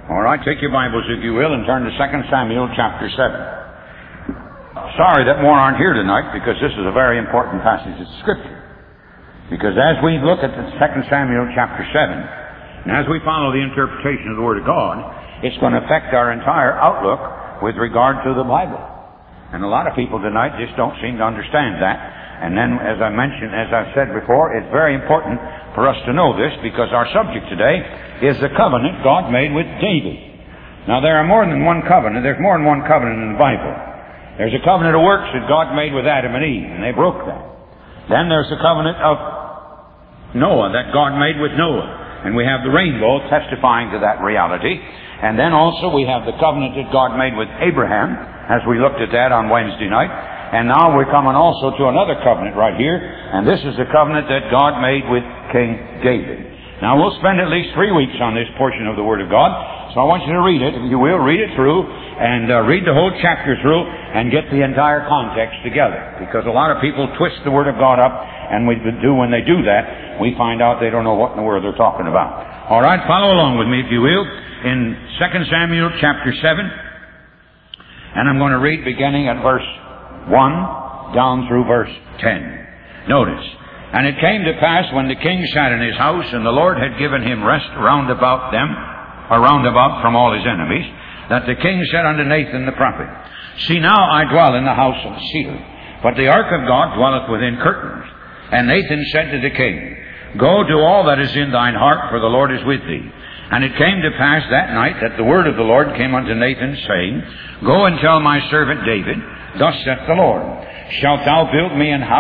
All right, take your Bibles, if you will, and turn to 2 Samuel chapter 7. Sorry that more aren't here tonight, because this is a very important passage of Scripture. Because as we look at the 2 Samuel chapter 7, and as we follow the interpretation of the Word of God, it's going to affect our entire outlook with regard to the Bible. And a lot of people tonight just don't seem to understand that. And then, as I've said before, it's very important for us to know this, because our subject today is the covenant God made with David. Now, there are more than one covenant. There's more than one covenant in the Bible. There's a covenant of works that God made with Adam and Eve, and they broke that. Then there's the covenant of Noah that God made with Noah, and we have the rainbow testifying to that reality. And then also we have the covenant that God made with Abraham, as we looked at that on Wednesday night. And now we're coming also to another covenant right here, and this is the covenant that God made with King David. Now we'll spend at least 3 weeks on this portion of the Word of God, so I want you to read it, if you will, read it through, and read the whole chapter through, and get the entire context together. Because a lot of people twist the Word of God up, and when they do that, we find out they don't know what in the world they're talking about. All right, follow along with me, if you will, in 2 Samuel chapter 7, and I'm going to read beginning at verse 1 down through verse 10. Notice, and it came to pass when the king sat in his house, and the Lord had given him rest round about from all his enemies, that the king said unto Nathan the prophet, See now, I dwell in the house of cedar, but the ark of God dwelleth within curtains. And Nathan said to the king, Go, do all that is in thine heart, for the Lord is with thee. And it came to pass that night that the word of the Lord came unto Nathan, saying, Go and tell my servant David, Thus saith the Lord, Shalt thou build me an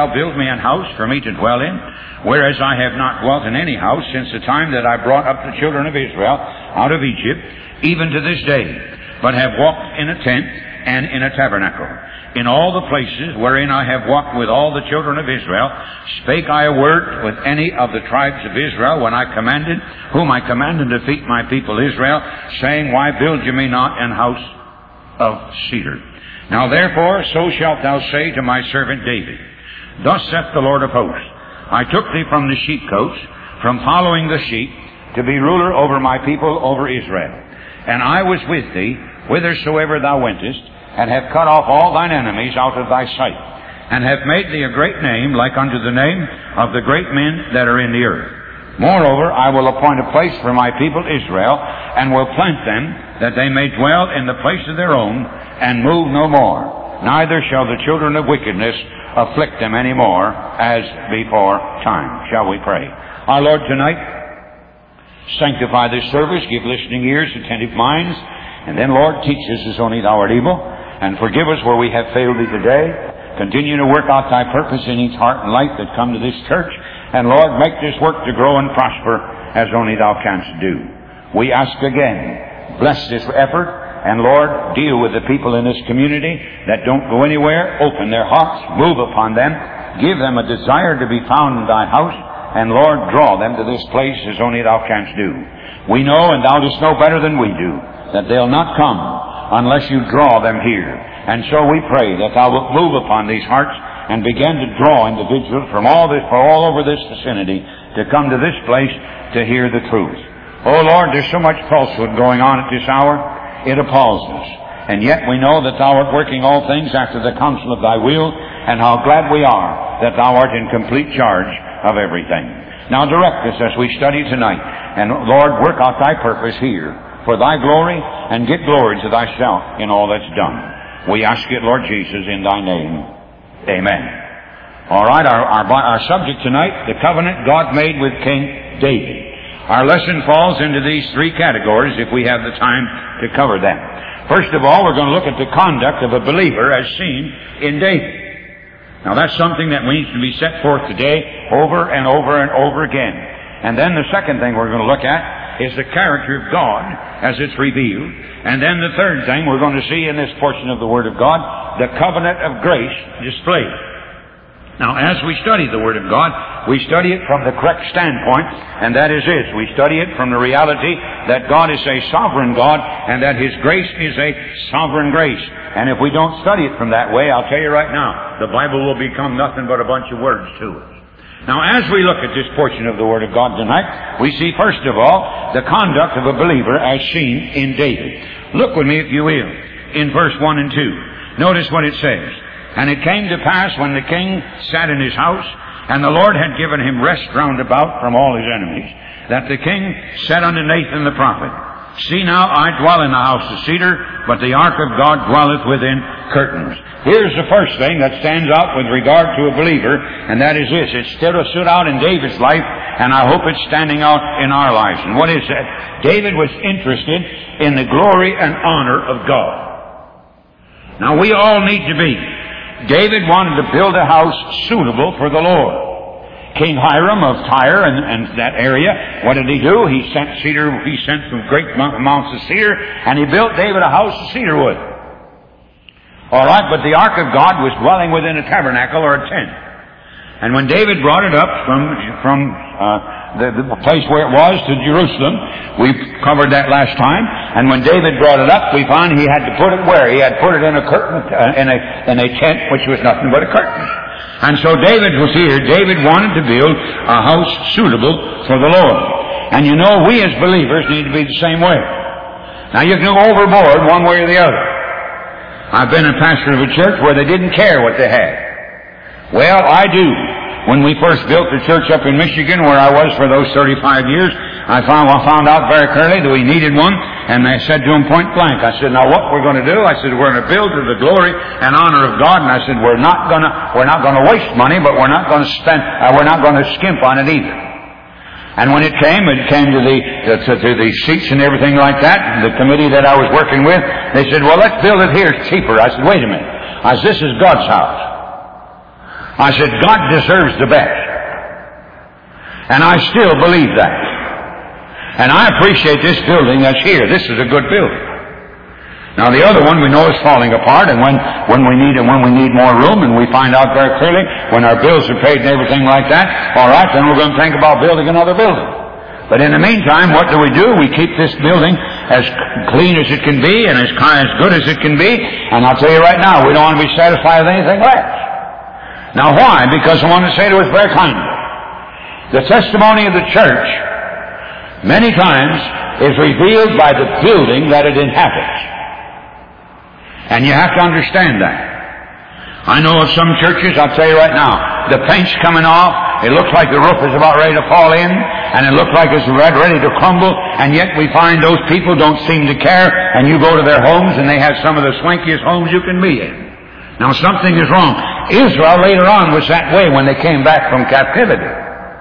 house for me to dwell in, whereas I have not dwelt in any house since the time that I brought up the children of Israel out of Egypt, even to this day, but have walked in a tent and in a tabernacle. In all the places wherein I have walked with all the children of Israel, spake I a word with any of the tribes of Israel, whom I commanded to feed my people Israel, saying, Why build ye me not an house of cedar? Now therefore, so shalt thou say to my servant David, Thus saith the Lord of hosts, I took thee from the sheepcotes, from following the sheep, to be ruler over my people, over Israel. And I was with thee, whithersoever thou wentest, and have cut off all thine enemies out of thy sight, and have made thee a great name, like unto the name of the great men that are in the earth. Moreover, I will appoint a place for my people Israel, and will plant them, that they may dwell in the place of their own, and move no more. Neither shall the children of wickedness afflict them any more, as before time. Shall we pray? Our Lord, tonight, sanctify this service, give listening ears, attentive minds, and then, Lord, teach us as only thou art able, and forgive us where we have failed thee today. Continue to work out thy purpose in each heart and life that come to this church, and Lord, make this work to grow and prosper as only thou canst do. We ask again, bless this effort, and Lord, deal with the people in this community that don't go anywhere. Open their hearts, move upon them, give them a desire to be found in thy house, and Lord, draw them to this place as only thou canst do. We know, and thou dost know better than we do, that they'll not come unless you draw them here. And so we pray that thou wilt move upon these hearts and begin to draw individuals from all over this vicinity to come to this place to hear the truth. Oh Lord, there's so much falsehood going on at this hour, it appalls us. And yet we know that thou art working all things after the counsel of thy will, and how glad we are that thou art in complete charge of everything. Now direct us as we study tonight, and Lord, work out thy purpose here for thy glory, and get glory to thyself in all that's done. We ask it, Lord Jesus, in thy name. Amen. All right, our subject tonight, the covenant God made with King David. Our lesson falls into these 3 categories if we have the time to cover them. First of all, we're going to look at the conduct of a believer as seen in David. Now that's something that needs to be set forth today over and over and over again. And then the second thing we're going to look at is the character of God as it's revealed. And then the third thing we're going to see in this portion of the Word of God, the covenant of grace displayed. Now, as we study the Word of God, we study it from the correct standpoint, and that is this. We study it from the reality that God is a sovereign God, and that His grace is a sovereign grace. And if we don't study it from that way, I'll tell you right now, the Bible will become nothing but a bunch of words to us. Now, as we look at this portion of the Word of God tonight, we see, first of all, the conduct of a believer as seen in David. Look with me, if you will, in verse 1 and 2. Notice what it says. And it came to pass when the king sat in his house, and the Lord had given him rest round about from all his enemies, that the king said unto Nathan the prophet, See now, I dwell in the house of cedar, but the ark of God dwelleth within curtains. Here's the first thing that stands out with regard to a believer, and that is this. It stood out in David's life, and I hope it's standing out in our lives. And what is that? David was interested in the glory and honor of God. Now, we all need to be. David wanted to build a house suitable for the Lord. King Hiram of Tyre and that area, what did he do? He sent some great amounts of cedar, and he built David a house of cedar wood. All right, but the ark of God was dwelling within a tabernacle or a tent. And when David brought it up from the place where it was to Jerusalem, we covered that last time. And when David brought it up, we found he had to put it where? He had put it in a curtain, in a tent, which was nothing but a curtain. And so David was here. David wanted to build a house suitable for the Lord. And you know, we as believers need to be the same way. Now, you can go overboard one way or the other. I've been a pastor of a church where they didn't care what they had. Well, I do. When we first built the church up in Michigan, where I was for those 35 years, I found out very clearly that we needed one, and I said to him point blank, I said, now what we're going to do? I said, we're going to build to the glory and honor of God, and I said, we're not going to waste money, but we're not going to skimp on it either. And when it came to the seats and everything like that, the committee that I was working with, they said, well, let's build it here. It's cheaper. I said, wait a minute. I said, this is God's house. I said, God deserves the best. And I still believe that. And I appreciate this building that's here. This is a good building. Now the other one we know is falling apart, and when we need more room, and we find out very clearly when our bills are paid and everything like that, all right, then we're going to think about building another building. But in the meantime, what do? We keep this building as clean as it can be and as good as it can be. And I'll tell you right now, we don't want to be satisfied with anything less. Now why? Because I want to say to us very kindly, the testimony of the church many times is revealed by the building that it inhabits. And you have to understand that. I know of some churches, I'll tell you right now, the paint's coming off, it looks like the roof is about ready to fall in, and it looks like it's ready to crumble, and yet we find those people don't seem to care, and you go to their homes and they have some of the swankiest homes you can be in. Now something is wrong. Israel later on was that way when they came back from captivity.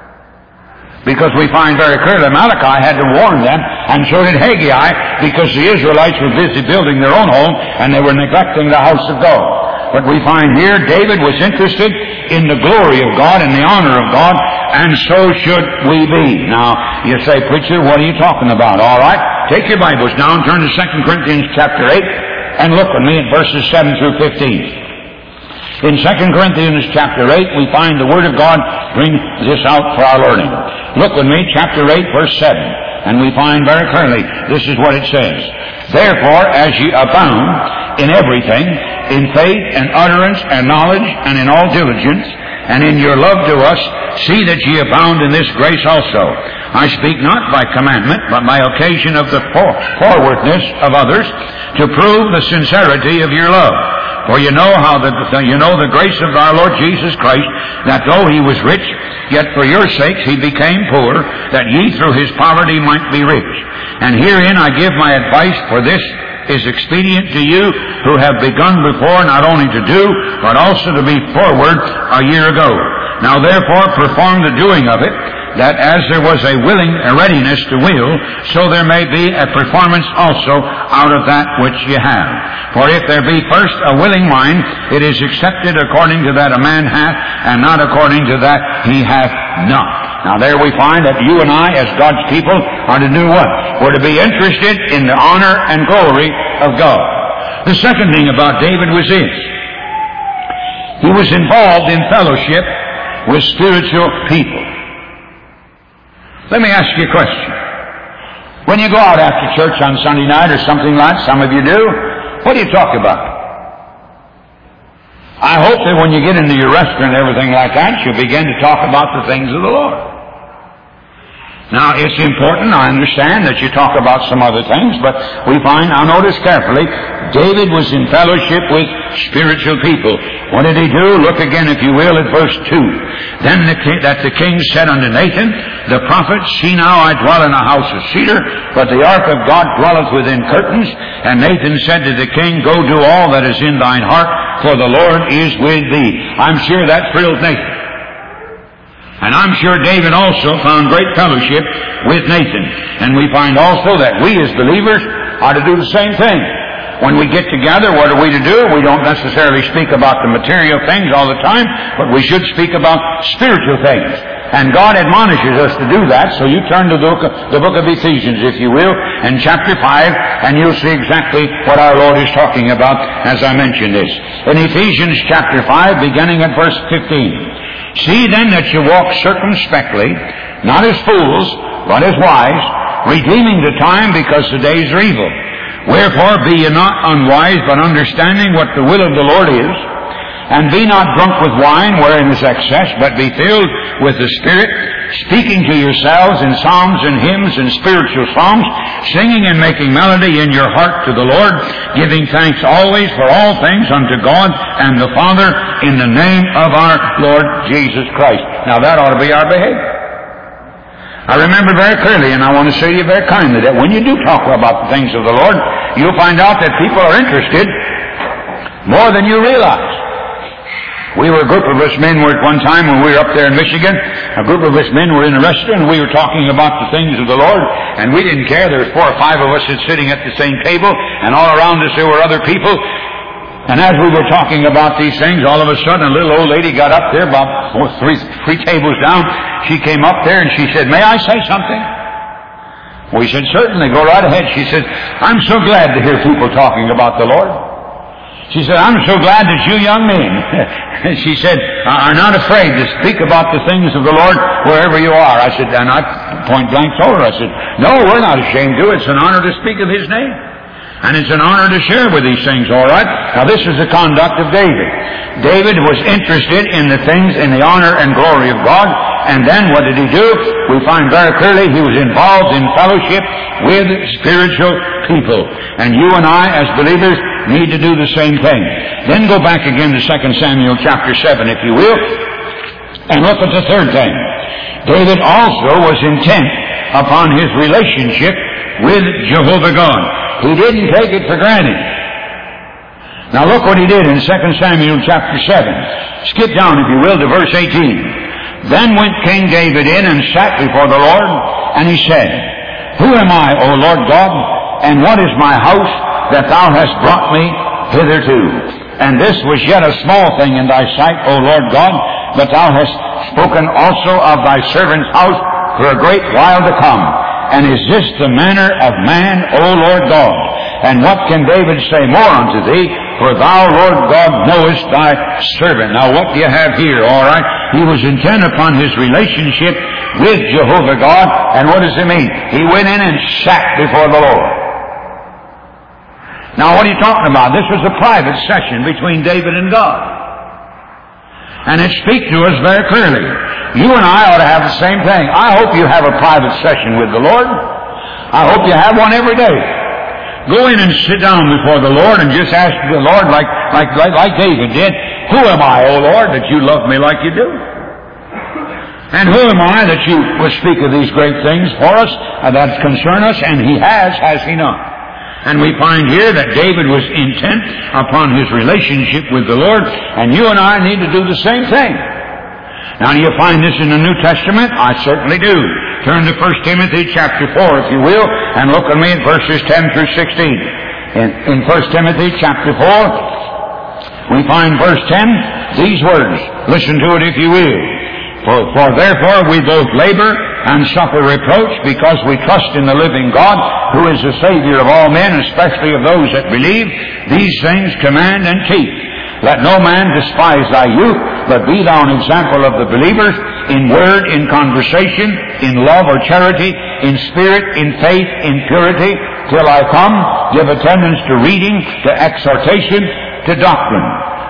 Because we find very clearly Malachi had to warn them, and so did Haggai, because the Israelites were busy building their own home, and they were neglecting the house of God. But we find here David was interested in the glory of God and the honor of God, and so should we be. Now, you say, preacher, what are you talking about? All right, take your Bibles now and turn to 2 Corinthians chapter 8, and look with me at verses 7 through 15. In 2 Corinthians chapter 8, we find the Word of God bring this out for our learning. Look with me, chapter 8, verse 7. And we find very clearly, this is what it says. Therefore, as ye abound in everything, in faith and utterance and knowledge and in all diligence, and in your love to us, see that ye abound in this grace also. I speak not by commandment, but by occasion of the forwardness of others, to prove the sincerity of your love. For you know the grace of our Lord Jesus Christ, that though he was rich, yet for your sakes he became poor, that ye through his poverty might be rich. And herein I give my advice, for this is expedient to you who have begun before not only to do, but also to be forward a year ago. Now therefore perform the doing of it, that as there was a readiness to will, so there may be a performance also out of that which ye have. For if there be first a willing mind, it is accepted according to that a man hath, and not according to that he hath not. Now there we find that you and I, as God's people, are to do what? We're to be interested in the honor and glory of God. The second thing about David was this. He was involved in fellowship with spiritual people. Let me ask you a question. When you go out after church on Sunday night or something like some of you do, what do you talk about? I hope that when you get into your restaurant and everything like that, you'll begin to talk about the things of the Lord. Now, it's important, I understand, that you talk about some other things, but we find, now notice carefully, David was in fellowship with spiritual people. What did he do? Look again, if you will, at verse 2. Then the king said unto Nathan, the prophet, See now, I dwell in a house of cedar, but the ark of God dwelleth within curtains. And Nathan said to the king, Go do all that is in thine heart, for the Lord is with thee. I'm sure that thrilled Nathan. And I'm sure David also found great fellowship with Nathan. And we find also that we as believers are to do the same thing. When we get together, what are we to do? We don't necessarily speak about the material things all the time, but we should speak about spiritual things. And God admonishes us to do that, so you turn to the book of Ephesians, if you will, and chapter 5, and you'll see exactly what our Lord is talking about as I mention this. In Ephesians chapter 5, beginning at verse 15. See then that you walk circumspectly, not as fools, but as wise, redeeming the time because the days are evil. Wherefore be ye not unwise, but understanding what the will of the Lord is. And be not drunk with wine, wherein is excess, but be filled with the Spirit, speaking to yourselves in psalms and hymns and spiritual songs, singing and making melody in your heart to the Lord, giving thanks always for all things unto God and the Father in the name of our Lord Jesus Christ. Now that ought to be our behavior. I remember very clearly, and I want to say to you very kindly, that when you do talk about the things of the Lord, you'll find out that people are interested more than you realize. We were a group of us men, at one time when we were up there in Michigan, a group of us men were in a restaurant, and we were talking about the things of the Lord, and we didn't care. There were 4 or 5 of us sitting at the same table, and all around us there were other people. And as we were talking about these things, all of a sudden a little old lady got up there, about three tables down. She came up there and she said, May I say something? We said, Certainly, go right ahead. She said, I'm so glad to hear people talking about the Lord. She said, I'm so glad that you young men, she said, are not afraid to speak about the things of the Lord wherever you are. I said, and I point blank told her, I said, no, we're not ashamed to. It's an honor to speak of His name. And it's an honor to share with these things, all right? Now, this is the conduct of David. David was interested in the things, in the honor and glory of God. And then what did he do? We find very clearly he was involved in fellowship with spiritual people. And you and I, as believers, need to do the same thing. Then go back again to 2 Samuel chapter 7, if you will, and look at the third thing. David also was intent upon his relationship with Jehovah God. He didn't take it for granted. Now look what he did in 2 Samuel chapter 7. Skip down, if you will, to verse 18. Then went King David in and sat before the Lord, and he said, Who am I, O Lord God, and what is my house that thou hast brought me hitherto? And this was yet a small thing in thy sight, O Lord God, but thou hast spoken also of thy servant's house for a great while to come. And is this the manner of man, O Lord God? And what can David say more unto thee? For thou, Lord God, knowest thy servant. Now what do you have here, all right? He was intent upon his relationship with Jehovah God. And what does it mean? He went in and sat before the Lord. Now what are you talking about? This was a private session between David and God. And it speaks to us very clearly. You and I ought to have the same thing. I hope you have a private session with the Lord. I hope you have one every day. Go in and sit down before the Lord and just ask the Lord like David did, Who am I, O Lord, that you love me like you do? And who am I that you will speak of these great things for us that concern us? And He has He not? And we find here that David was intent upon his relationship with the Lord, and you and I need to do the same thing. Now, do you find this in the New Testament? I certainly do. Turn to 1 Timothy chapter 4, if you will, and look at me at verses 10 through 16. In 1 Timothy chapter 4, we find verse 10, these words. Listen to it if you will. For therefore we both labor and suffer reproach, because we trust in the living God, who is the Savior of all men, especially of those that believe. These things command and keep. Let no man despise thy youth, but be thou an example of the believers, in word, in conversation, in love or charity, in spirit, in faith, in purity, till I come. Give attendance to reading, to exhortation, to doctrine.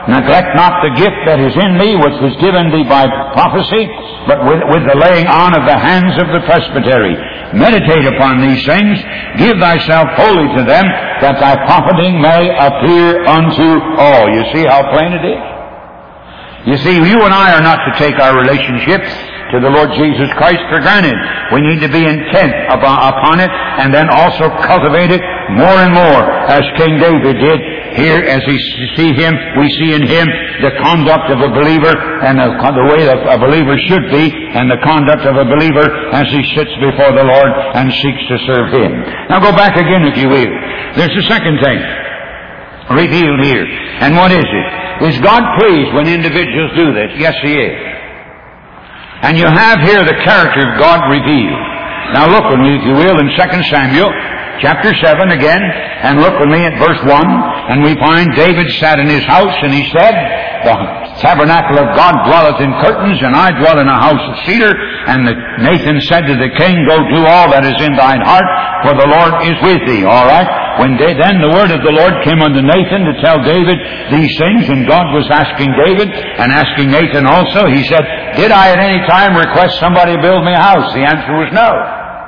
Neglect not the gift that is in thee, which was given thee by prophecy, but with the laying on of the hands of the presbytery. Meditate upon these things, give thyself wholly to them, that thy profiting may appear unto all. You see how plain it is? You see, you and I are not to take our relationship to the Lord Jesus Christ for granted. We need to be intent upon it, and then also cultivate it more and more, as King David did. Here, as we see in him the conduct of a believer, and the way that a believer should be, and the conduct of a believer as he sits before the Lord and seeks to serve him. Now go back again, if you will. There's a second thing revealed here. And what is it? Is God pleased when individuals do this? Yes, He is. And you have here the character of God revealed. Now look with me, if you will, in 2 Samuel chapter 7 again, and look with me at verse 1, and we find David sat in his house, and he said, the tabernacle of God dwelleth in curtains, and I dwell in a house of cedar. And Nathan said to the king, go do all that is in thine heart, for the Lord is with thee. All right? Then the word of the Lord came unto Nathan to tell David these things, and God was asking David, and asking Nathan also. He said, did I at any time request somebody to build me a house? The answer was no.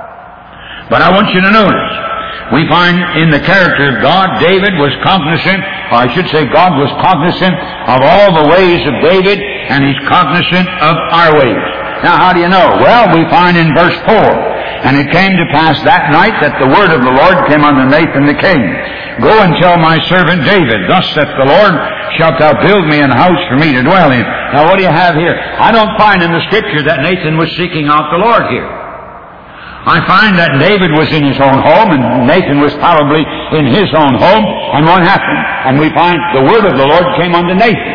But I want you to notice, we find in the character of God, David was cognizant, or I should say God was cognizant of all the ways of David, and He's cognizant of our ways. Now how do you know? Well, we find in verse 4, and it came to pass that night that the word of the Lord came unto Nathan the king. Go and tell my servant David, thus saith the Lord, shalt thou build me an house for me to dwell in. Now what do you have here? I don't find in the Scripture that Nathan was seeking out the Lord here. I find that David was in his own home, and Nathan was probably in his own home, and what happened? And we find the word of the Lord came unto Nathan.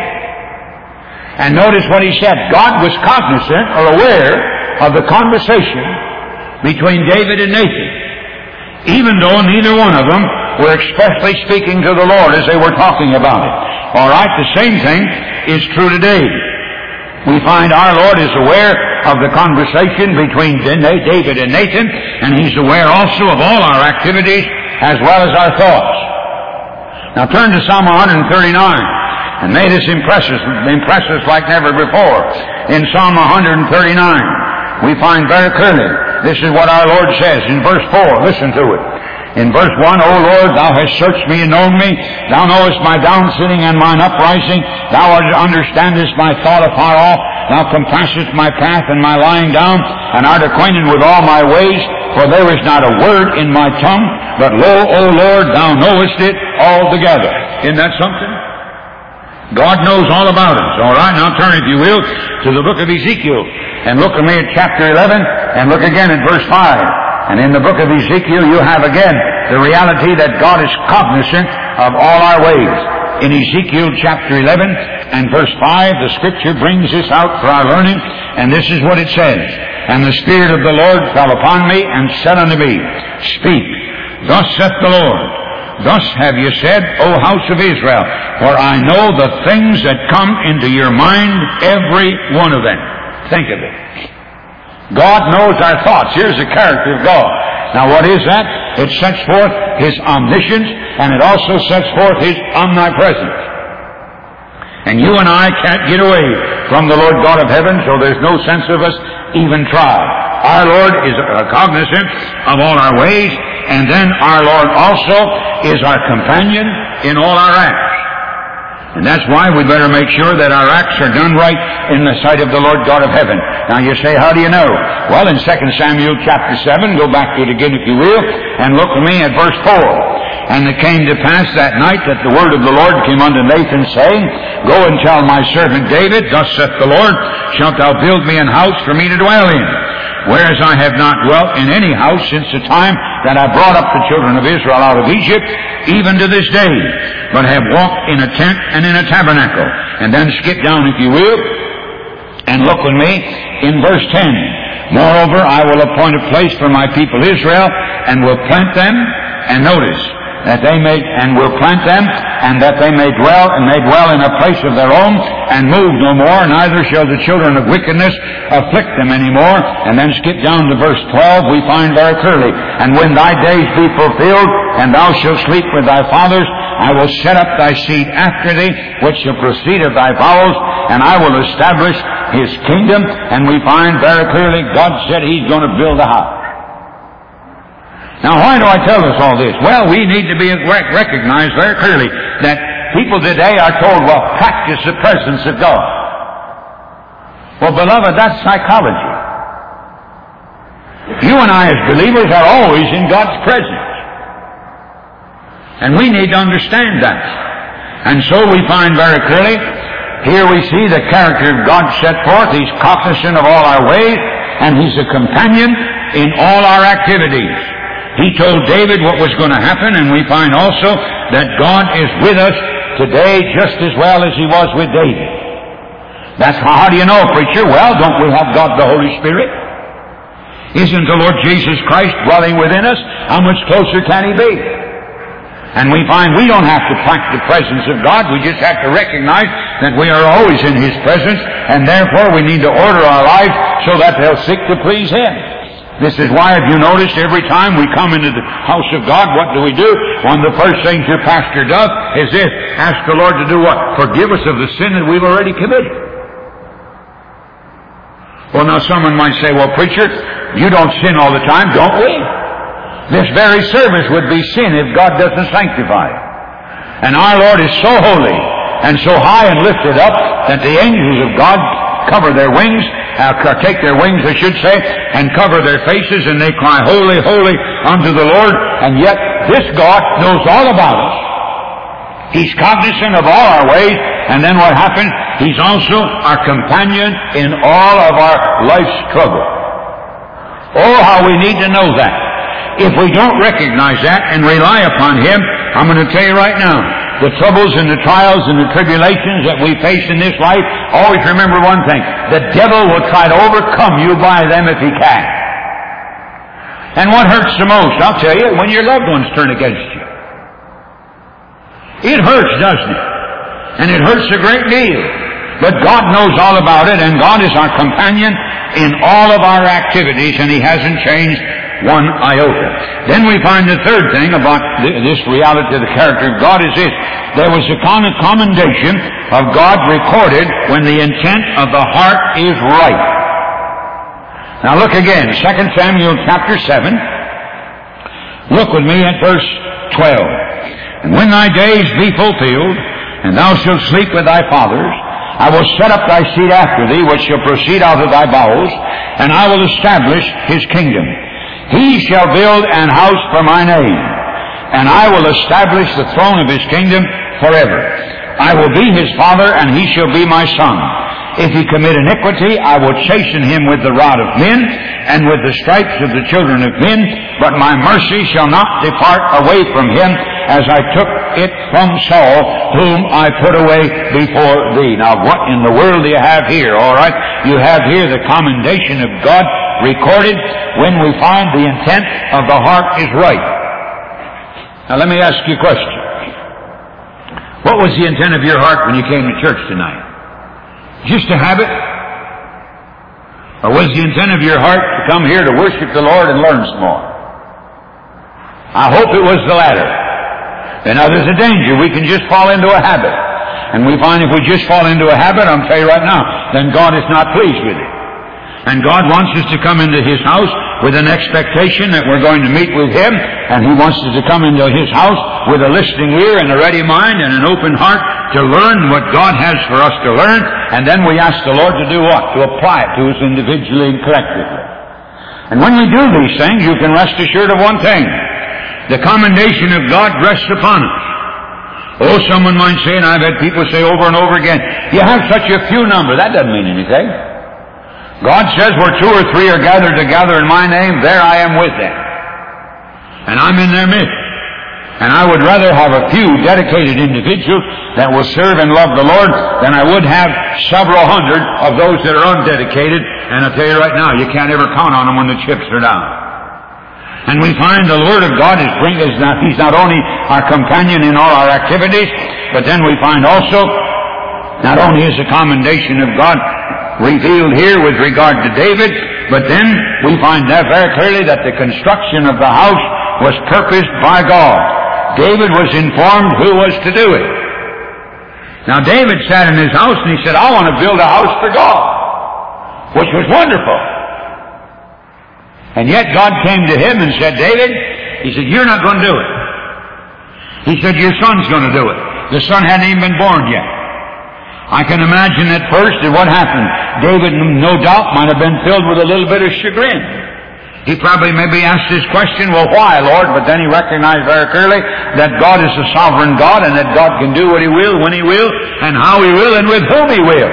And notice what he said. God was cognizant or aware of the conversation between David and Nathan, even though neither one of them were expressly speaking to the Lord as they were talking about it. All right, the same thing is true today. We find our Lord is aware of the conversation between David and Nathan, and He's aware also of all our activities as well as our thoughts. Now turn to Psalm 139, and may this impress us like never before. In Psalm 139, we find very clearly, this is what our Lord says in verse 4. Listen to it. In verse 1, O Lord, thou hast searched me and known me. Thou knowest my downsitting and mine uprising. Thou understandest my thought afar off. Thou compassest my path and my lying down, and art acquainted with all my ways. For there is not a word in my tongue, but lo, O Lord, thou knowest it altogether. Isn't that something? God knows all about us. All right, now turn, if you will, to the book of Ezekiel, and look with me at chapter 11, and look again at verse 5. And in the book of Ezekiel, you have again the reality that God is cognizant of all our ways. In Ezekiel chapter 11 and verse 5, the Scripture brings this out for our learning, and this is what it says. And the Spirit of the Lord fell upon me, and said unto me, Speak, thus saith the Lord. Thus have you said, O house of Israel, for I know the things that come into your mind, every one of them. Think of it. God knows our thoughts. Here's the character of God. Now what is that? It sets forth His omniscience, and it also sets forth His omnipresence. And you and I can't get away from the Lord God of heaven, so there's no sense of us even try. Our Lord is cognizant of all our ways, and then our Lord also is our companion in all our acts. And that's why we better make sure that our acts are done right in the sight of the Lord God of heaven. Now you say, how do you know? Well, in 2 Samuel chapter 7, go back to it again if you will, and look with me at verse 4. And it came to pass that night that the word of the Lord came unto Nathan, saying, Go and tell my servant David, Thus saith the Lord, Shalt thou build me an house for me to dwell in? Whereas I have not dwelt in any house since the time that I brought up the children of Israel out of Egypt, even to this day, but have walked in a tent and in a tabernacle. And then skip down, if you will, and look with me in verse 10. Moreover, I will appoint a place for my people Israel, and will plant them, and notice, that they may, and will plant them, and that they may dwell in a place of their own, and move no more, neither shall the children of wickedness afflict them any more. And then skip down to verse 12, we find very clearly, And when thy days be fulfilled, and thou shalt sleep with thy fathers, I will set up thy seed after thee, which shall proceed of thy bowels, and I will establish his kingdom. And we find very clearly God said he's going to build a house. Now, why do I tell us all this? Well, we need to be recognized very clearly that people today are told, well, practice the presence of God. Well, beloved, that's psychology. You and I as believers are always in God's presence. And we need to understand that. And so we find very clearly, here we see the character of God set forth. He's cognizant of all our ways, and He's a companion in all our activities. He told David what was going to happen, and we find also that God is with us today just as well as He was with David. That's how do you know, preacher? Well, don't we have God the Holy Spirit? Isn't the Lord Jesus Christ dwelling within us? How much closer can He be? And we find we don't have to practice the presence of God. We just have to recognize that we are always in His presence, and therefore we need to order our lives so that they'll seek to please Him. This is why, if you notice, every time we come into the house of God, what do? One of the first things your pastor does is this: ask the Lord to do what? Forgive us of the sin that we've already committed. Well, now someone might say, well, preacher, you don't sin all the time, don't we? This very service would be sin if God doesn't sanctify it. And our Lord is so holy and so high and lifted up that the angels of God cover their wings, take their wings, I should say, and cover their faces, and they cry, holy, holy unto the Lord. And yet this God knows all about us. He's cognizant of all our ways, and then what happens? He's also our companion in all of our life's trouble. Oh, how we need to know that. If we don't recognize that and rely upon Him, I'm going to tell you right now, the troubles and the trials and the tribulations that we face in this life, always remember one thing: the devil will try to overcome you by them if he can. And what hurts the most, I'll tell you, when your loved ones turn against you. It hurts, doesn't it? And it hurts a great deal. But God knows all about it, and God is our companion in all of our activities, and He hasn't changed one iota. Then we find the third thing about this reality of the character of God is this: there was a commendation of God recorded when the intent of the heart is right. Now look again, 2 Samuel chapter 7. Look with me at verse 12. And when thy days be fulfilled, and thou shalt sleep with thy fathers, I will set up thy seed after thee, which shall proceed out of thy bowels, and I will establish his kingdom. He shall build an house for my name, and I will establish the throne of his kingdom forever. I will be his father, and he shall be my son. If he commit iniquity, I will chasten him with the rod of men, and with the stripes of the children of men. But my mercy shall not depart away from him, as I took it from Saul, whom I put away before thee. Now, what in the world do you have here? All right, you have here the commendation of God recorded when we find the intent of the heart is right. Now, let me ask you a question. What was the intent of your heart when you came to church tonight? Just a habit? Or was the intent of your heart to come here to worship the Lord and learn some more? I hope it was the latter. And now there's a danger. We can just fall into a habit. And we find if we just fall into a habit, I'm telling you right now, then God is not pleased with it. And God wants us to come into His house with an expectation that we're going to meet with Him, and He wants us to come into His house with a listening ear and a ready mind and an open heart to learn what God has for us to learn, and then we ask the Lord to do what? To apply it to us individually and collectively. And when we do these things, you can rest assured of one thing: the commendation of God rests upon us. Oh, someone might say, and I've had people say over and over again, you have such a few number. That doesn't mean anything. God says, where two or three are gathered together in my name, there I am with them. And I'm in their midst. And I would rather have a few dedicated individuals that will serve and love the Lord than I would have several hundred of those that are undedicated. And I'll tell you right now, you can't ever count on them when the chips are down. And we find the Word of God He's not only our companion in all our activities, but then we find also, not only is the commendation of God revealed here with regard to David, but then we find that very clearly that the construction of the house was purposed by God. David was informed who was to do it. Now David sat in his house and he said, I want to build a house for God, which was wonderful. And yet God came to him and said, David, he said, you're not going to do it. He said, your son's going to do it. The son hadn't even been born yet. I can imagine at first that what happened. David, no doubt, might have been filled with a little bit of chagrin. He probably maybe asked this question, well, why, Lord? But then he recognized very clearly that God is a sovereign God and that God can do what He will, when He will, and how He will, and with whom He will.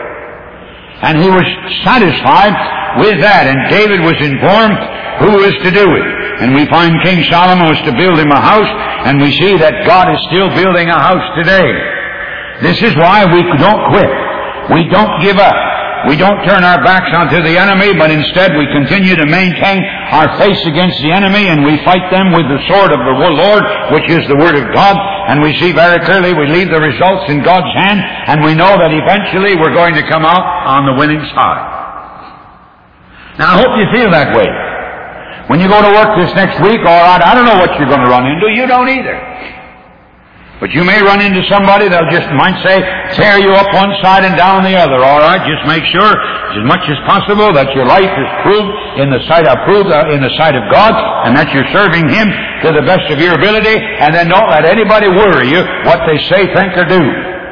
And he was satisfied with that. And David was informed who was to do it. And we find King Solomon was to build him a house, and we see that God is still building a house today. This is why we don't quit. We don't give up. We don't turn our backs onto the enemy, but instead we continue to maintain our face against the enemy, and we fight them with the sword of the Lord, which is the Word of God. And we see very clearly we leave the results in God's hand, and we know that eventually we're going to come out on the winning side. Now I hope you feel that way. When you go to work this next week, all right, I don't know what you're going to run into. You don't either. But you may run into somebody that'll just, might say, tear you up one side and down the other. All right, just make sure, as much as possible, that your life is proved in the sight of God, and that you're serving Him to the best of your ability. And then don't let anybody worry you what they say, think, or do.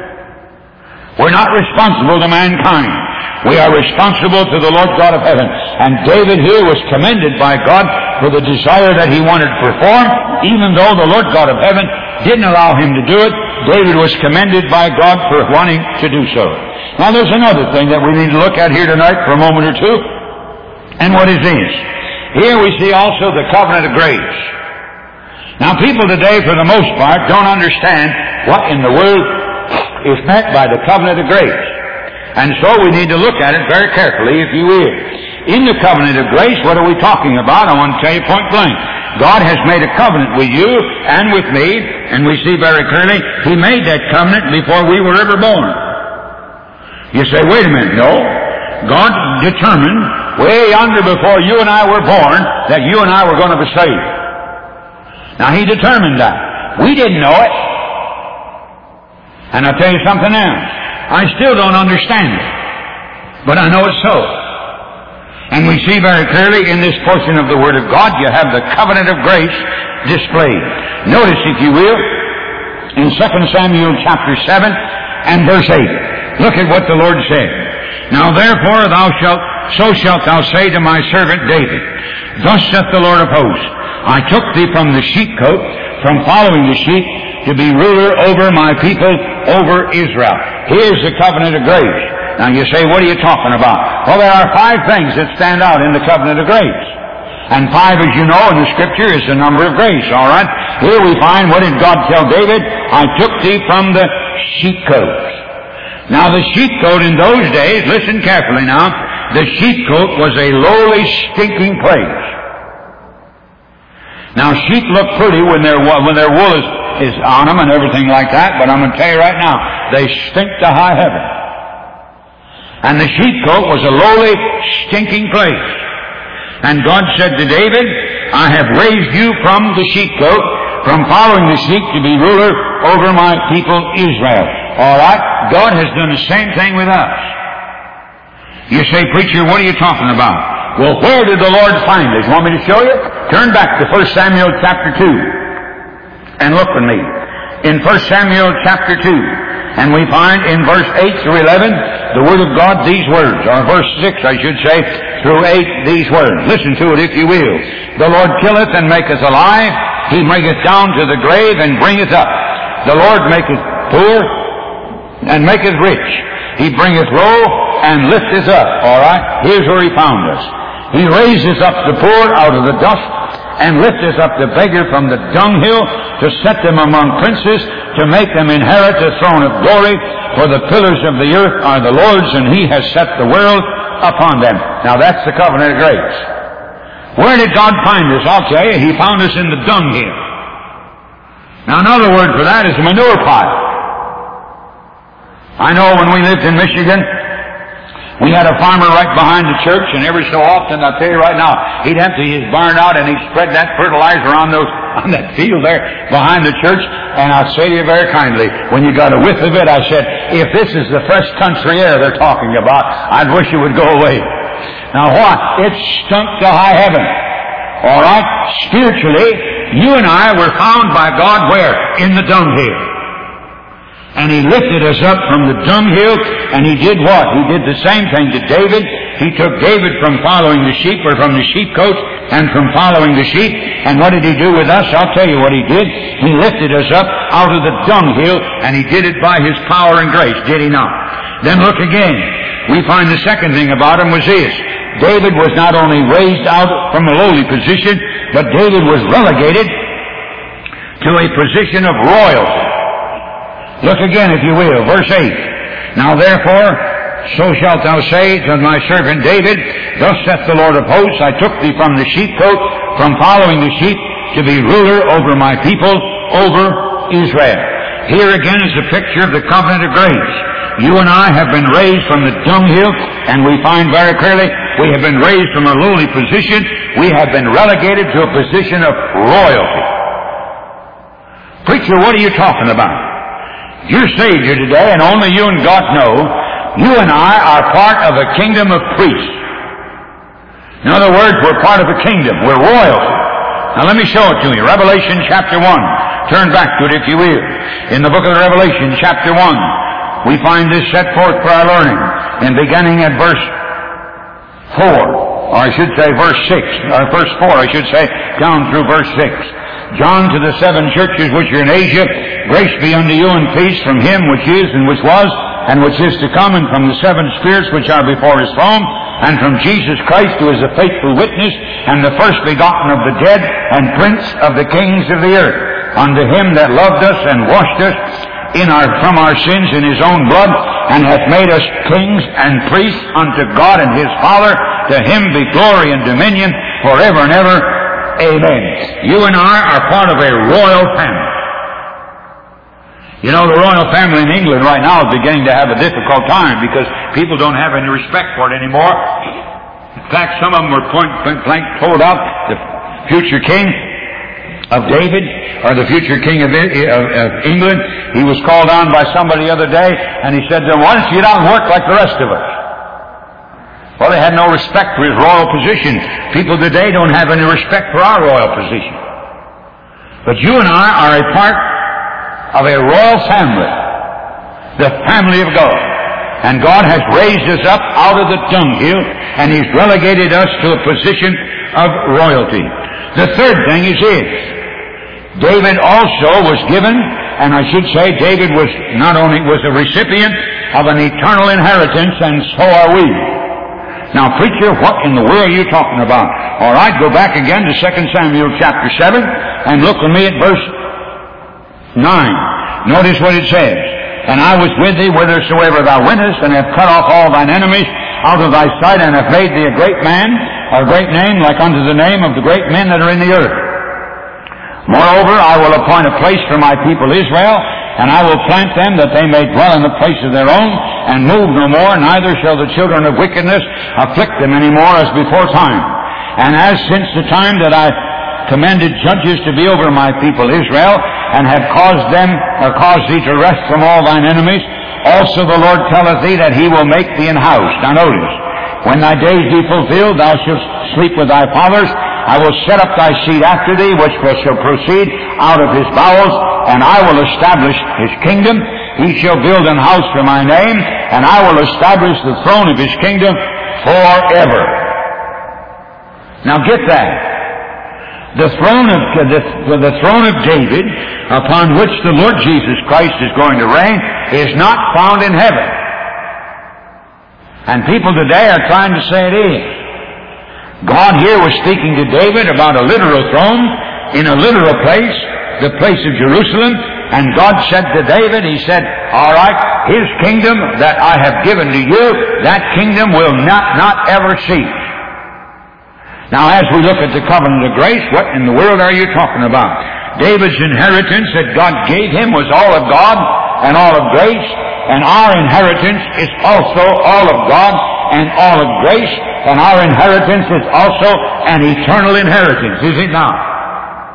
We're not responsible to mankind. We are responsible to the Lord God of heaven. And David here was commended by God for the desire that he wanted to perform, even though the Lord God of heaven didn't allow him to do it. David was commended by God for wanting to do so. Now there's another thing that we need to look at here tonight for a moment or two. And what is this? Here we see also the covenant of grace. Now people today, for the most part, don't understand what in the world is meant by the covenant of grace. And so we need to look at it very carefully, if you will. In the covenant of grace, what are we talking about? I want to tell you point blank. God has made a covenant with you and with me, and we see very clearly He made that covenant before we were ever born. You say, wait a minute, no. God determined way yonder before you and I were born that you and I were going to be saved. Now He determined that. We didn't know it. And I'll tell you something else. I still don't understand it, but I know it's so. And we see very clearly in this portion of the Word of God, you have the covenant of grace displayed. Notice, if you will, in 2 Samuel chapter 7 and verse 8. Look at what the Lord said. Now therefore so shalt thou say to my servant David, Thus saith the Lord of hosts, I took thee from the sheepcote, from following the sheep, to be ruler over my people, over Israel. Here's the covenant of grace. Now you say, what are you talking about? Well, there are 5 things that stand out in the covenant of grace. And 5, as you know, in the Scripture is the number of grace, all right? Here we find, what did God tell David? I took thee from the sheepcote. Now the sheepcote in those days, listen carefully now, the sheepcote was a lowly, stinking place. Now sheep look pretty when their wool is on them and everything like that, but I'm going to tell you right now, they stink to high heaven. And the sheepcote was a lowly, stinking place. And God said to David, I have raised you from the sheepcote, from following the sheep, to be ruler over my people Israel. All right? God has done the same thing with us. You say, preacher, what are you talking about? Well, where did the Lord find us? You want me to show you? Turn back to 1 Samuel chapter 2. And look with me. In 1 Samuel chapter 2. And we find in verse 8 through 11, the Word of God, these words. Or verse 6, I should say, through 8, these words. Listen to it, if you will. The Lord killeth and maketh alive. He bringeth down to the grave and bringeth up. The Lord maketh poor and maketh rich. He bringeth low and lifteth up. All right? Here's where He found us. He raises up the poor out of the dust and lifteth up the beggar from the dunghill, to set them among princes, to make them inherit the throne of glory. For the pillars of the earth are the Lord's, and He has set the world upon them. Now that's the covenant of grace. Where did God find us? I'll tell you, He found us in the dunghill. Now another word for that is a manure pile. I know when we lived in Michigan, we had a farmer right behind the church, and every so often, I'll tell you right now, he'd empty his barn out and he'd spread that fertilizer on those on that field there behind the church, and I'll say to you very kindly, when you got a whiff of it, I said, if this is the fresh country air they're talking about, I'd wish it would go away. Now what? It stunk to high heaven. All right? Spiritually, you and I were found by God where? In the dunghill. And He lifted us up from the dunghill, and He did what? He did the same thing to David. He took David from following the sheep, or from the sheepcote, and from following the sheep. And what did He do with us? I'll tell you what He did. He lifted us up out of the dunghill, and He did it by His power and grace, did He not? Then look again. We find the second thing about Him was this. David was not only raised out from a lowly position, but David was relegated to a position of royalty. Look again, if you will, verse 8. Now therefore, so shalt thou say to my servant David, thus saith the Lord of hosts, I took thee from the sheepcote, from following the sheep, to be ruler over my people, over Israel. Here again is a picture of the covenant of grace. You and I have been raised from the dunghill, and we find very clearly we have been raised from a lowly position. We have been relegated to a position of royalty. Preacher, what are you talking about? You're saved here today, and only you and God know, you and I are part of a kingdom of priests. In other words, we're part of a kingdom. We're royalty. Now let me show it to you. Revelation chapter 1. Turn back to it if you will. In the book of Revelation chapter 1, we find this set forth for our learning. And beginning at verse 4, or I should say verse 6, or verse 4, I should say, down through verse 6. John, to the 7 churches which are in Asia, grace be unto you and peace from Him which is and which was and which is to come, and from the 7 spirits which are before His throne, and from Jesus Christ, who is a faithful witness, and the first begotten of the dead, and prince of the kings of the earth. Unto Him that loved us and washed us from our sins in His own blood, and hath made us kings and priests unto God and His Father. To Him be glory and dominion forever and ever. Amen. You and I are part of a royal family. You know, the royal family in England right now is beginning to have a difficult time because people don't have any respect for it anymore. In fact, some of them were point-blank told out the future king of David, or the future king of England. He was called on by somebody the other day, and he said to him, why don't you get out and work like the rest of us? Well, they had no respect for his royal position. People today don't have any respect for our royal position. But you and I are a part of a royal family, the family of God. And God has raised us up out of the dunghill, and He's relegated us to a position of royalty. The third thing is this. David also was given, and I should say David was not only was a recipient of an eternal inheritance, and so are we. Now, preacher, what in the world are you talking about? All right, go back again to 2 Samuel chapter 7 and look with me at verse 9. Notice what it says. And I was with thee whithersoever thou wentest, and have cut off all thine enemies out of thy sight, and have made thee a great man, or a great name, like unto the name of the great men that are in the earth. Moreover, I will appoint a place for my people Israel, and I will plant them that they may dwell in the place of their own, and move no more, neither shall the children of wickedness afflict them any more as before time. And as since the time that I commended judges to be over my people Israel, and have caused thee to rest from all thine enemies, also the Lord telleth thee that He will make thee an house. Now notice, when thy days be fulfilled, thou shalt sleep with thy fathers. I will set up thy seed after thee, which shall proceed out of his bowels, and I will establish his kingdom. He shall build an house for my name, and I will establish the throne of his kingdom forever. Now get that. The throne of David, upon which the Lord Jesus Christ is going to reign, is not found in heaven. And people today are trying to say it is. God here was speaking to David about a literal throne in a literal place, the place of Jerusalem, and God said to David, He said, all right, His kingdom that I have given to you, that kingdom will not ever cease. Now, as we look at the covenant of grace, what in the world are you talking about? David's inheritance that God gave him was all of God and all of grace, and our inheritance is also all of God and all of grace, and our inheritance is also an eternal inheritance, is it not?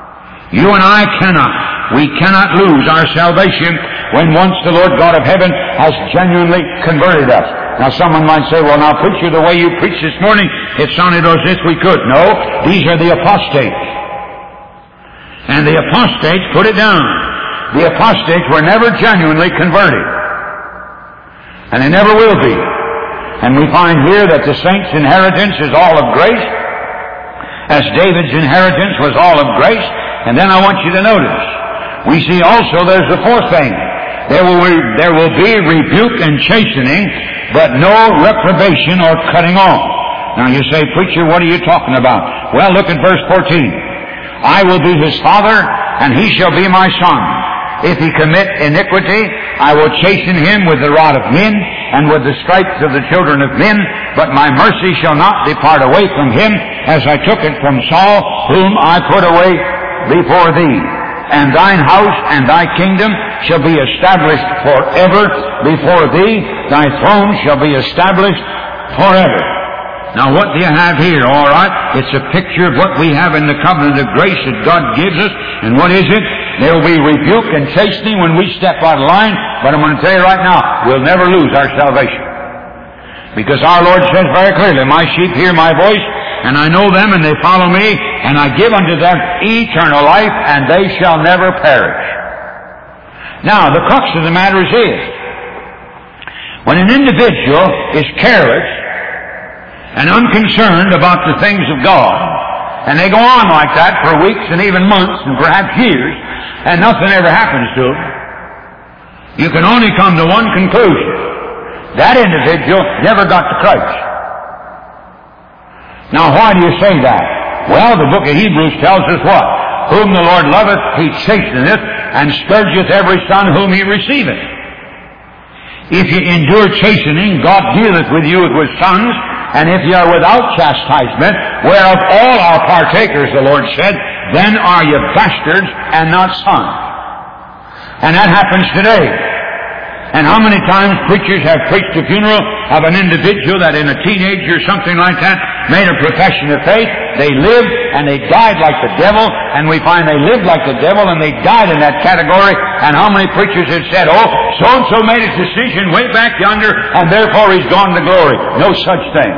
You and I cannot. We cannot lose our salvation when once the Lord God of heaven has genuinely converted us. Now someone might say, well now preacher, the way you preached this morning, it sounded as if we could. No, these are the apostates. And the apostates, put it down, the apostates were never genuinely converted. And they never will be. And we find here that the saints' inheritance is all of grace, as David's inheritance was all of grace. And then I want you to notice, we see also there's the fourth thing. There will be rebuke and chastening, but no reprobation or cutting off. Now you say, preacher, what are you talking about? Well, look at verse 14. I will be his father, and he shall be my son. If he commit iniquity, I will chasten him with the rod of men, and with the stripes of the children of men. But my mercy shall not depart away from him, as I took it from Saul, whom I put away before thee. And thine house and thy kingdom shall be established forever before thee. Thy throne shall be established forever. Now what do you have here? All right, it's a picture of what we have in the covenant of grace that God gives us. And what is it? There will be rebuke and chastening when we step out of line. But I'm going to tell you right now, we'll never lose our salvation. Because our Lord says very clearly, my sheep hear my voice, and I know them, and they follow me, and I give unto them eternal life, and they shall never perish. Now, the crux of the matter is this. When an individual is careless and unconcerned about the things of God, and they go on like that for weeks and even months and perhaps years, and nothing ever happens to them, you can only come to one conclusion. That individual never got to Christ. Now, why do you say that? Well, the book of Hebrews tells us what? Whom the Lord loveth, he chasteneth, and scourgeth every son whom he receiveth. If you endure chastening, God dealeth with you with sons, and if you are without chastisement, whereof all are partakers, the Lord said, then are you bastards and not sons. And that happens today. And how many times preachers have preached the funeral of an individual that in a teenage or something like that made a profession of faith. They lived and they died like the devil, and we find they lived like the devil and they died in that category. And how many preachers have said, oh, so-and-so made his decision way back yonder, and therefore he's gone to glory. No such thing.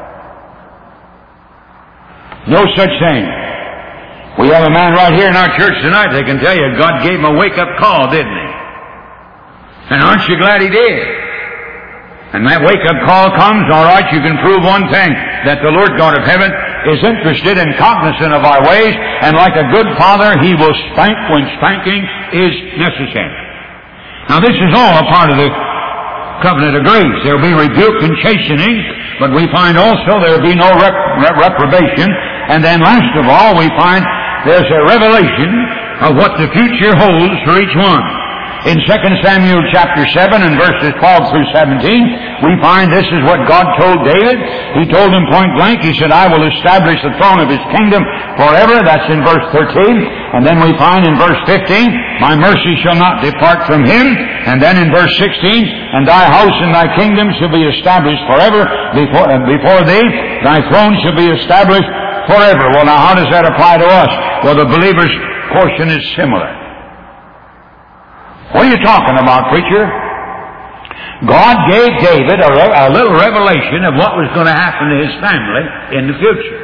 No such thing. We have a man right here in our church tonight, they can tell you God gave him a wake-up call, didn't he? And aren't you glad he did? And that wake-up call comes, all right, you can prove one thing, that the Lord God of heaven is interested and cognizant of our ways, and like a good father, he will spank when spanking is necessary. Now this is all a part of the covenant of grace. There will be rebuke and chastening, but we find also there will be no reprobation. And then last of all, we find there's a revelation of what the future holds for each one. In 2 Samuel chapter 7 and verses 12 through 17, we find this is what God told David. He told him point blank, he said, I will establish the throne of his kingdom forever. That's in verse 13. And then we find in verse 15, my mercy shall not depart from him. And then in verse 16, and thy house and thy kingdom shall be established forever before thee. Thy throne shall be established forever. Well, now how does that apply to us? Well, the believer's portion is similar. What are you talking about, preacher? God gave David a little revelation of what was going to happen to his family in the future.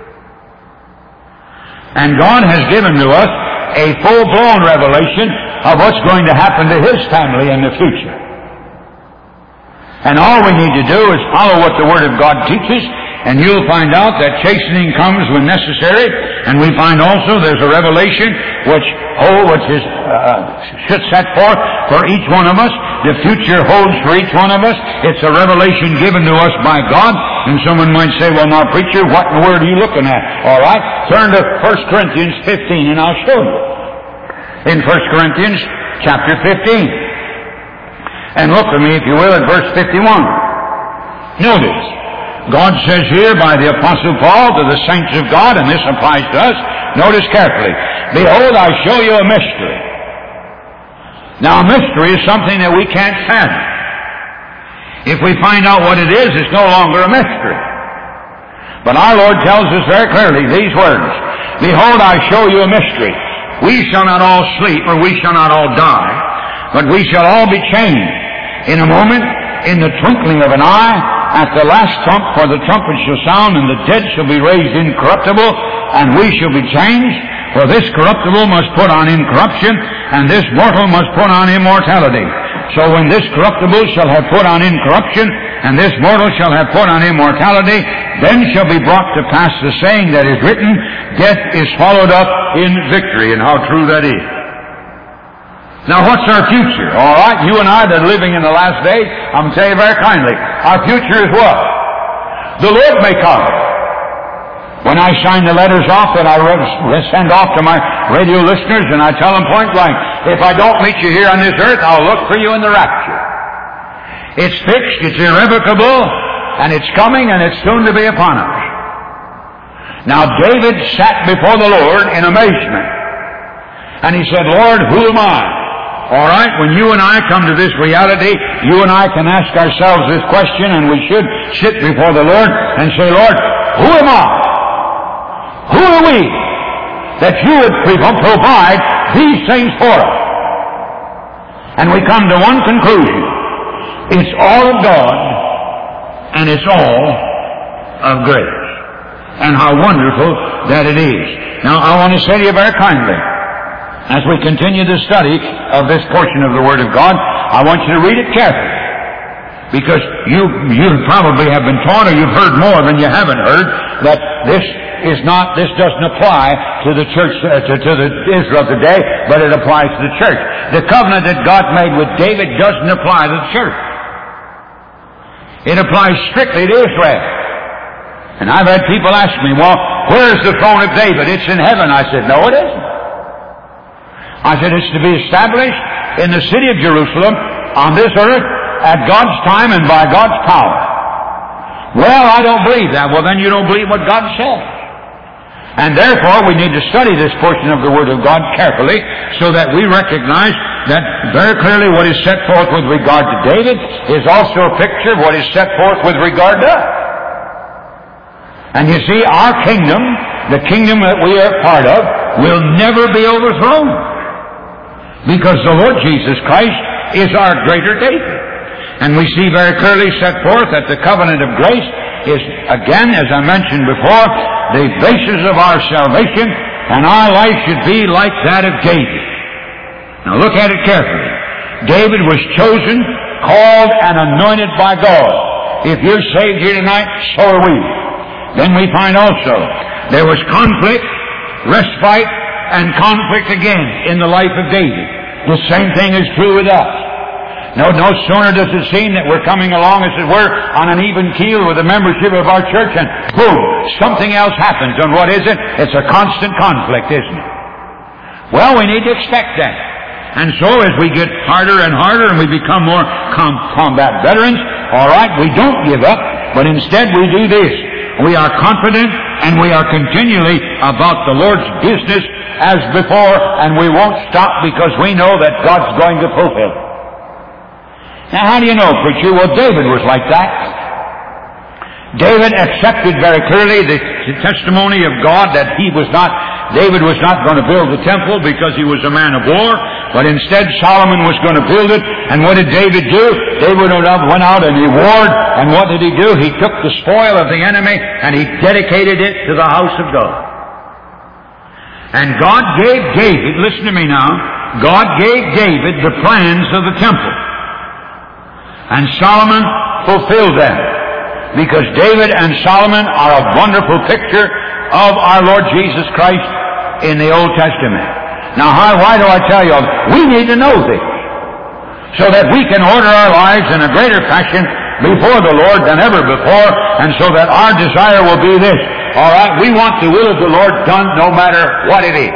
And God has given to us a full-blown revelation of what's going to happen to his family in the future. And all we need to do is follow what the Word of God teaches, and you'll find out that chastening comes when necessary. And we find also there's a revelation which should set forth for each one of us. The future holds for each one of us. It's a revelation given to us by God. And someone might say, well, now, preacher, what in the Word are you looking at? All right, turn to 1 Corinthians 15, and I'll show you. In 1 Corinthians chapter 15. And look with me, if you will, at verse 51. Notice. God says here by the Apostle Paul to the saints of God, and this applies to us, notice carefully, behold, I show you a mystery. Now, a mystery is something that we can't fathom. If we find out what it is, it's no longer a mystery. But our Lord tells us very clearly these words, behold, I show you a mystery. we shall not all sleep, or we shall not all die, but we shall all be changed in a moment, in the twinkling of an eye, at the last trump, for the trumpet shall sound, and the dead shall be raised incorruptible, and we shall be changed. For this corruptible must put on incorruption, and this mortal must put on immortality. So when this corruptible shall have put on incorruption, and this mortal shall have put on immortality, then shall be brought to pass the saying that is written, death is swallowed up in victory. And how true that is. Now what's our future? All right, you and I that are living in the last days, I'm telling you very kindly, our future is what? The Lord may come. When I sign the letters off that I send off to my radio listeners, and I tell them point blank, if I don't meet you here on this earth, I'll look for you in the rapture. It's fixed, it's irrevocable, and it's coming, and it's soon to be upon us. Now David sat before the Lord in amazement, and he said, Lord, who am I? All right, when you and I come to this reality, you and I can ask ourselves this question, and we should sit before the Lord and say, Lord, who am I? Who are we that you would provide these things for us? And we come to one conclusion. It's all of God, and it's all of grace. And how wonderful that it is. Now, I want to say to you very kindly, as we continue the study of this portion of the Word of God, I want you to read it carefully. Because you probably have been taught, or you've heard more than you haven't heard, that this doesn't apply to the church, to the Israel today, but it applies to the church. The covenant that God made with David doesn't apply to the church. It applies strictly to Israel. And I've had people ask me, well, where's the throne of David? It's in heaven. I said, no, it isn't. I said, it's to be established in the city of Jerusalem on this earth at God's time and by God's power. Well, I don't believe that. Well, then you don't believe what God says. And therefore, we need to study this portion of the Word of God carefully so that we recognize that very clearly what is set forth with regard to David is also a picture of what is set forth with regard to us. And you see, our kingdom, the kingdom that we are part of, will never be overthrown. Because the Lord Jesus Christ is our greater David. And we see very clearly set forth that the covenant of grace is, again, as I mentioned before, the basis of our salvation, and our life should be like that of David. Now look at it carefully. David was chosen, called, and anointed by God. If you're saved here tonight, so are we. Then we find also there was conflict, respite, and conflict again in the life of David. The same thing is true with us. No sooner does it seem that we're coming along, as it were, on an even keel with the membership of our church, and boom, something else happens. And what is it? It's a constant conflict, isn't it? Well, we need to expect that. And so as we get harder and harder and we become more combat veterans, all right, we don't give up, but instead we do this. We are confident and we are continually about the Lord's business as before, and we won't stop because we know that God's going to fulfill it. Now, how do you know, preacher? Well, David was like that. David accepted very clearly the testimony of God that David was not going to build the temple because he was a man of war, but instead Solomon was going to build it. And what did David do? David went out and he warred, and what did he do? He took the spoil of the enemy and he dedicated it to the house of God. And God gave David, listen to me now, God gave David the plans of the temple. And Solomon fulfilled them. Because David and Solomon are a wonderful picture of our Lord Jesus Christ in the Old Testament. Now, why do I tell you all this? We need to know this, so that we can order our lives in a greater fashion before the Lord than ever before, and so that our desire will be this. All right, we want the will of the Lord done no matter what it is.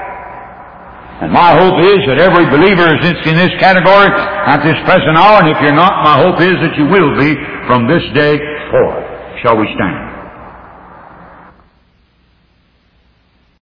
And my hope is that every believer is in this category at this present hour, and if you're not, my hope is that you will be from this day forth. Shall we stand?